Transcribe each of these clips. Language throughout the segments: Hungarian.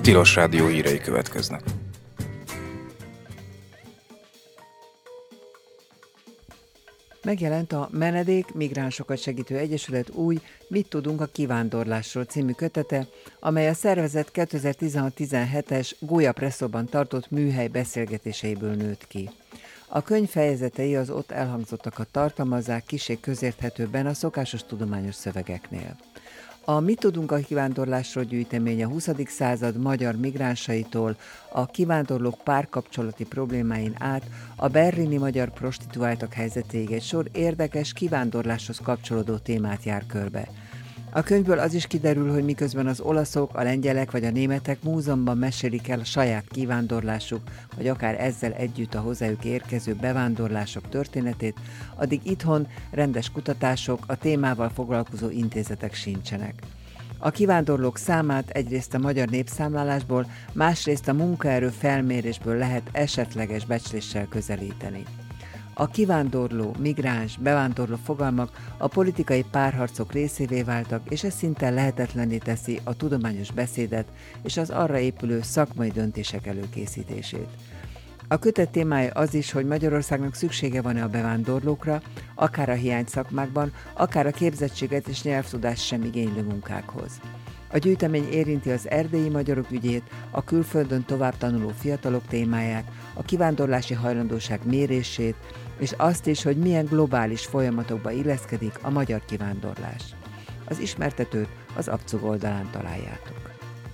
Tilos Rádió hírei következnek. Megjelent a Menedék Migránsokat Segítő Egyesület új Mit tudunk a kivándorlásról című kötete, amely a szervezet 2016-17-es Gólya Presszóban tartott műhely beszélgetéseiből nőtt ki. A könyv fejezetei az ott elhangzottakat tartalmazzák kissé közérthetőbben a szokásos tudományos szövegeknél. A Mit tudunk a kivándorlásról gyűjtemény a 20. század magyar migránsaitól a kivándorlók párkapcsolati problémáin át a berlini magyar prostituáltak helyzetéig egy sor érdekes kivándorláshoz kapcsolódó témát jár körbe. A könyvből az is kiderül, hogy miközben az olaszok, a lengyelek vagy a németek múzeumban mesélik el a saját kivándorlásuk, vagy akár ezzel együtt a hozzájuk érkező bevándorlások történetét, addig itthon rendes kutatások, a témával foglalkozó intézetek sincsenek. A kivándorlók számát egyrészt a magyar népszámlálásból, másrészt a munkaerő felmérésből lehet esetleges becsléssel közelíteni. A kivándorló, migráns, bevándorló fogalmak a politikai párharcok részévé váltak, és ez szinte lehetetlenné teszi a tudományos beszédet és az arra épülő szakmai döntések előkészítését. A kötet témája az is, hogy Magyarországnak szüksége van-e a bevándorlókra, akár a hiány szakmákban, akár a képzettséget és nyelvtudást sem igénylő munkákhoz. A gyűjtemény érinti az erdélyi magyarok ügyét, a külföldön tovább tanuló fiatalok témáját, a kivándorlási hajlandóság mérését, és azt is, hogy milyen globális folyamatokba illeszkedik a magyar kivándorlás. Az ismertetőt az Abcug oldalán találjátok.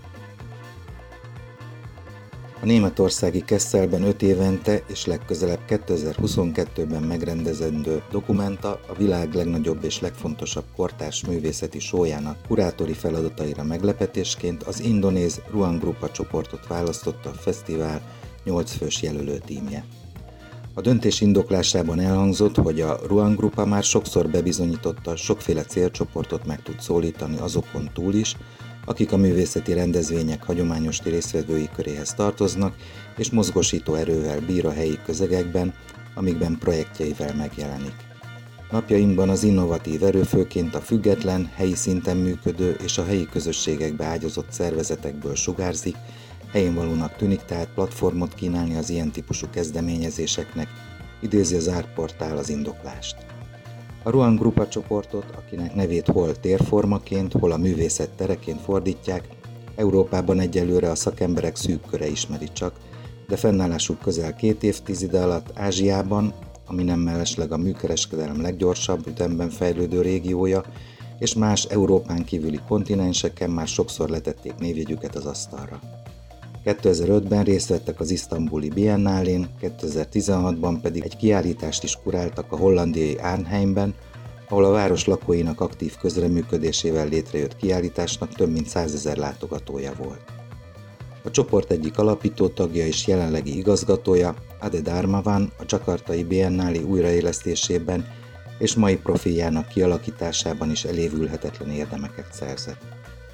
A németországi Kesselben 5 évente és legközelebb 2022-ben megrendezendő Documenta a világ legnagyobb és legfontosabb kortárs művészeti showjának kurátori feladataira meglepetésként az indonéz Ruang Grupa csoportot választotta a fesztivál 8 fős jelölő tímje. A döntés indoklásában elhangzott, hogy a Ruang Grupa már sokszor bebizonyította, sokféle célcsoportot meg tud szólítani azokon túl is, akik a művészeti rendezvények hagyományos résztvevői köréhez tartoznak, és mozgósító erővel bír a helyi közegekben, amikben projektjeivel megjelenik. Napjainkban az innovatív erő főként a független, helyi szinten működő és a helyi közösségekbe ágyazott szervezetekből sugárzik, helyén valónak tűnik tehát platformot kínálni az ilyen típusú kezdeményezéseknek, idézi az Ártportál az indoklást. A Ruang Grupa csoportot, akinek nevét hol térformaként, hol a művészet tereként fordítják, Európában egyelőre a szakemberek szűk köre ismeri csak, de fennállásuk közel 2 évtizede alatt Ázsiában, ami nem mellesleg a műkereskedelem leggyorsabb ütemben fejlődő régiója, és más Európán kívüli kontinenseken már sokszor letették névjegyüket az asztalra. 2005-ben részt vettek az isztambuli Biennálén, 2016-ban pedig egy kiállítást is kuráltak a hollandiai Arnheimben, ahol a város lakóinak aktív közreműködésével létrejött kiállításnak több mint 100 000 látogatója volt. A csoport egyik alapító tagja és jelenlegi igazgatója, Ade Darmawan, a Jakartai Biennáli újraélesztésében és mai profiljának kialakításában is elévülhetetlen érdemeket szerzett.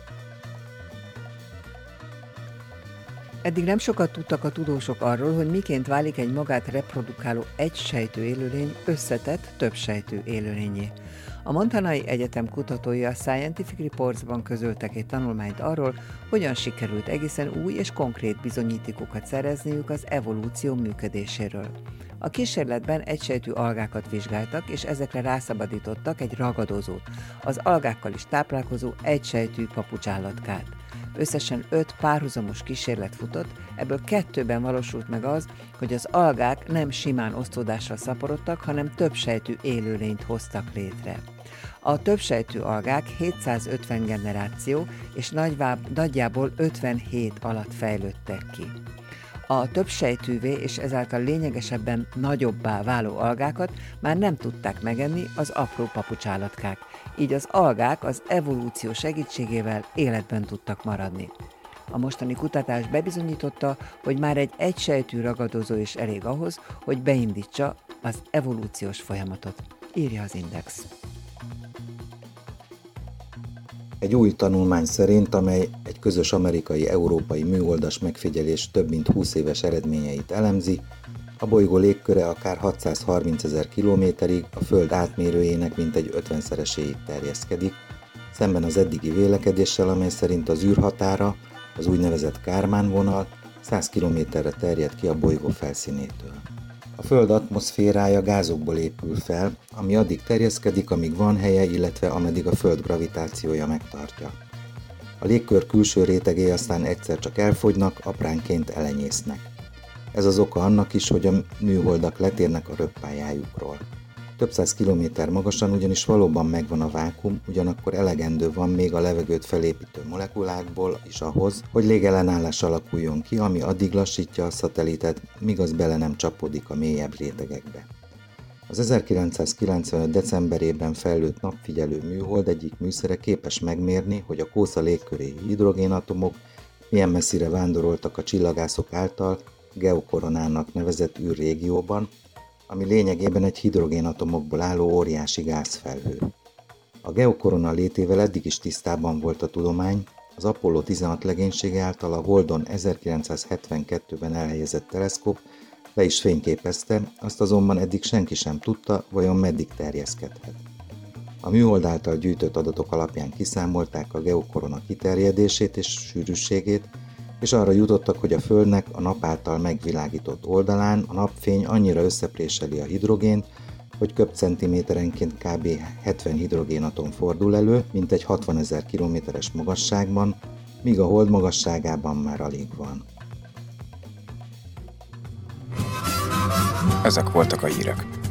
Eddig nem sokat tudtak a tudósok arról, hogy miként válik egy magát reprodukáló egysejtű élőlény összetett többsejtű élőlényé. A Montanai Egyetem kutatói a Scientific Reports-ban közöltek egy tanulmányt arról, hogyan sikerült egészen új és konkrét bizonyítékokat szerezniük az evolúció működéséről. A kísérletben egysejtű algákat vizsgáltak, és ezekre rászabadítottak egy ragadozót, az algákkal is táplálkozó egysejtű papucsállatkát. Összesen 5 párhuzamos kísérlet futott, ebből 2-ben valósult meg az, hogy az algák nem simán osztódással szaporodtak, hanem többsejtű élőlényt hoztak létre. A többsejtű algák 750 generáció és nagyjából 57 alatt fejlődtek ki. A többsejtűvé és ezáltal lényegesebben nagyobbá váló algákat már nem tudták megenni az apró papucsállatkák, így az algák az evolúció segítségével életben tudtak maradni. A mostani kutatás bebizonyította, hogy már egy egysejtű ragadozó is elég ahhoz, hogy beindítsa az evolúciós folyamatot, írja az Index. Egy új tanulmány szerint, amely egy közös amerikai-európai műholdas megfigyelés több mint 20 éves eredményeit elemzi, a bolygó légköre akár 630 000 kilométerig a Föld átmérőjének mintegy 50-szereséig terjeszkedik, szemben az eddigi vélekedéssel, amely szerint az űrhatára Az úgynevezett Kármán vonal 100 kilométerre terjed ki a bolygó felszínétől. A Föld atmoszférája gázokból épül fel, ami addig terjeszkedik, amíg van helye, illetve ameddig a Föld gravitációja megtartja. A légkör külső rétegei aztán egyszer csak elfogynak, apránként elenyésznek. Ez az oka annak is, hogy a műholdak letérnek a röppályájukról. Több száz kilométer magasan ugyanis valóban megvan a vákuum, ugyanakkor elegendő van még a levegőt felépítő molekulákból is ahhoz, hogy légellenállás alakuljon ki, ami addig lassítja a szatelitet, míg az bele nem csapódik a mélyebb rétegekbe. Az 1995. decemberében fejlőtt napfigyelő műhold egyik műszere képes megmérni, hogy a kósza légköréi hidrogénatomok milyen messzire vándoroltak a csillagászok által geokoronának nevezett űrrégióban, ami lényegében egy hidrogénatomokból álló óriási gázfelhő. A geokorona létével eddig is tisztában volt a tudomány, az Apollo 16 legénysége által a Holdon 1972-ben elhelyezett teleszkóp le is fényképezte, azt azonban eddig senki sem tudta, vajon meddig terjeszkedhet. A műhold által gyűjtött adatok alapján kiszámolták a geokorona kiterjedését és sűrűségét, és arra jutottak, hogy a Földnek a nap által megvilágított oldalán a napfény annyira összepréseli a hidrogént, hogy köbcentiméterenként kb. 70 hidrogénatom fordul elő, mintegy 60 000 kilométeres magasságban, míg a Hold magasságában már alig van. Ezek voltak a hírek.